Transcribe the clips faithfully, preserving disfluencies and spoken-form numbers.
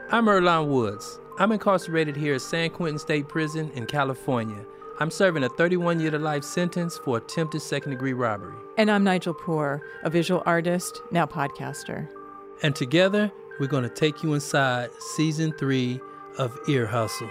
I'm Earlonne Woods. I'm incarcerated here at San Quentin State Prison in California. I'm serving a thirty-one year to life sentence for attempted second-degree robbery. And I'm Nigel Poor, a visual artist, now podcaster. And together, we're going to take you inside season three of Ear Hustle.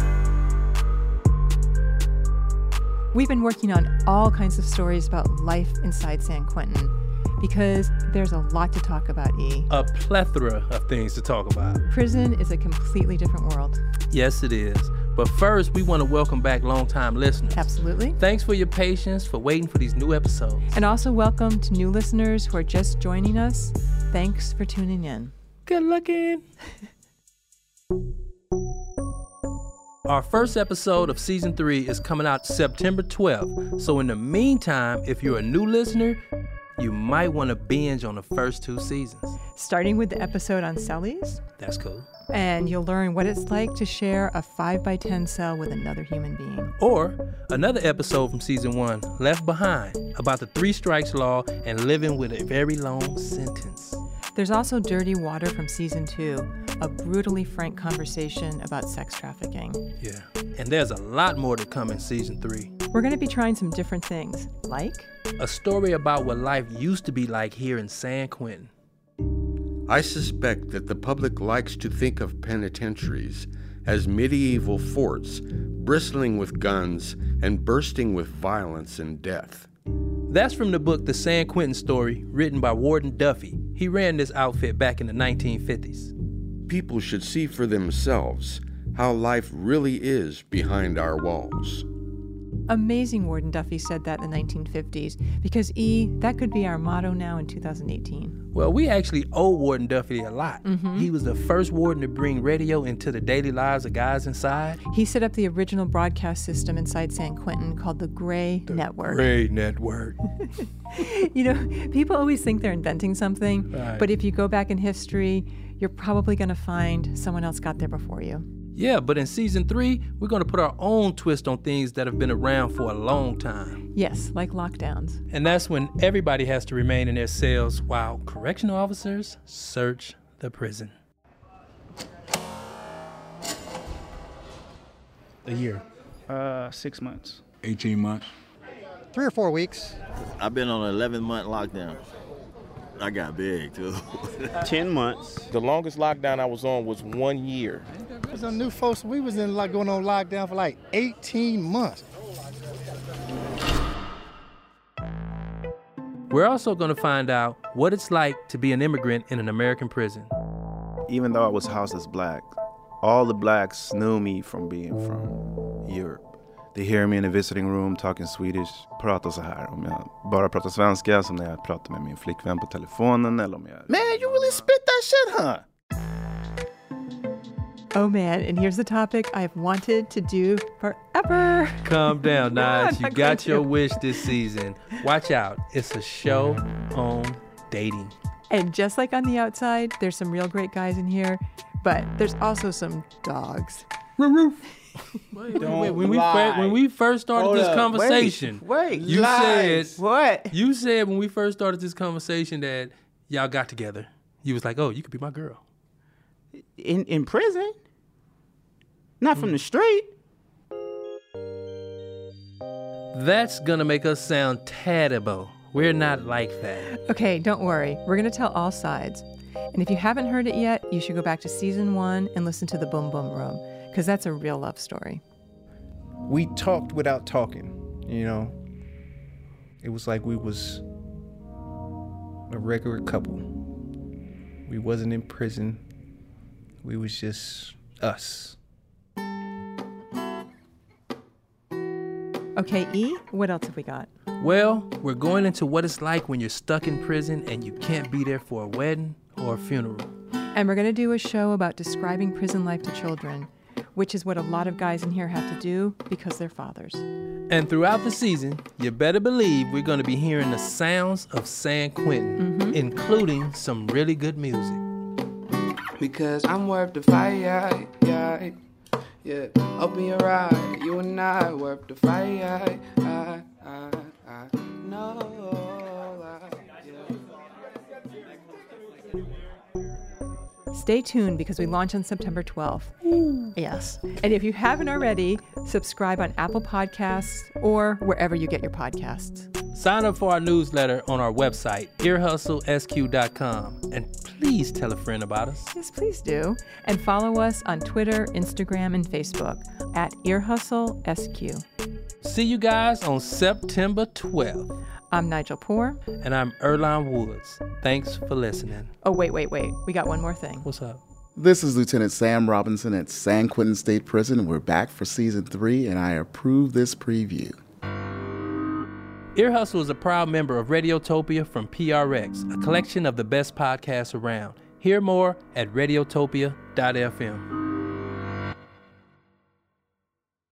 We've been working on all kinds of stories about life inside San Quentin because there's a lot to talk about, E. A plethora of things to talk about. Prison is a completely different world. Yes, it is. But first, we want to welcome back longtime listeners. Absolutely. Thanks for your patience, for waiting for these new episodes. And also welcome to new listeners who are just joining us. Thanks for tuning in. Good looking. Our first episode of season three is coming out September twelfth. So in the meantime, if you're a new listener, you might want to binge on the first two seasons. Starting with the episode on cellies. That's cool. And you'll learn what it's like to share a five by ten cell with another human being. Or another episode from season one, Left Behind, about the three strikes law and living with a very long sentence. There's also Dirty Water from season two, a brutally frank conversation about sex trafficking. Yeah, and there's a lot more to come in season three. We're going to be trying some different things, like a story about what life used to be like here in San Quentin. I suspect that the public likes to think of penitentiaries as medieval forts bristling with guns and bursting with violence and death. That's from the book The San Quentin Story, written by Warden Duffy. He ran this outfit back in the nineteen fifties. People should see for themselves how life really is behind our walls. Amazing Warden Duffy said that in the nineteen fifties, because, E, that could be our motto now in two thousand eighteen. Well, we actually owe Warden Duffy a lot. Mm-hmm. He was the first warden to bring radio into the daily lives of guys inside. He set up the original broadcast system inside San Quentin called the Gray the Network. Gray Network. You know, people always think they're inventing something, right. But if you go back in history, you're probably going to find someone else got there before you. Yeah, but in season three, we're going to put our own twist on things that have been around for a long time. Yes, like lockdowns. And that's when everybody has to remain in their cells while correctional officers search the prison. A year. Uh, six months. eighteen months. Three or four weeks. I've been on an eleven-month lockdown. I got big, too. Ten months. The longest lockdown I was on was one year. Some new folks, we was in like going on lockdown for like eighteen months. We're also going to find out what it's like to be an immigrant in an American prison. Even though I was housed as black, all the blacks knew me from being from Europe. They hear me in a visiting room talking Swedish, pratar så här om jag bara pratar svenska som när jag pratar med min flickvän på telefonen eller om jag... Man, you really spit that shit, huh? Oh man, and here's the topic I've wanted to do forever. Calm down, Nige. No, You got your wish this season. Watch out. It's a show on dating. And just like on the outside, there's some real great guys in here, but there's also some dogs. Wait, wait, wait. When we, fir- when we first started Hold this up. conversation, Wait, wait. you Lies. said What? You said when we first started this conversation that y'all got together. You was like, "Oh, you could be my girl." In in prison? Not from the street. That's gonna make us sound terrible. We're not like that. Okay, don't worry. We're going to tell all sides. And if you haven't heard it yet, you should go back to season one and listen to the Boom Boom Room, because that's a real love story. We talked without talking, you know. It was like we was a regular couple. We wasn't in prison. We was just us. Okay, E, what else have we got? Well, we're going into what it's like when you're stuck in prison and you can't be there for a wedding or a funeral. And we're going to do a show about describing prison life to children, which is what a lot of guys in here have to do because they're fathers. And throughout the season, you better believe we're going to be hearing the sounds of San Quentin, mm-hmm. including some really good music. Because I'm worth the fight, yeah, yeah, yeah. Open your eyes, you and I worth the fight, yeah, I, I, I know, I, yeah. Stay tuned because we launch on September twelfth. Yes. And if you haven't already, subscribe on Apple Podcasts or wherever you get your podcasts. Sign up for our newsletter on our website, ear hustle s q dot com. And please tell a friend about us. Yes, please do. And follow us on Twitter, Instagram, and Facebook at Ear Hustle S Q. See you guys on September twelfth. I'm Nigel Poor. And I'm Earlonne Woods. Thanks for listening. Oh, wait, wait, wait. We got one more thing. What's up? This is Lieutenant Sam Robinson at San Quentin State Prison. We're back for season three, and I approve this preview. Ear Hustle is a proud member of Radiotopia from P R X, a collection of the best podcasts around. Hear more at radiotopia dot f m.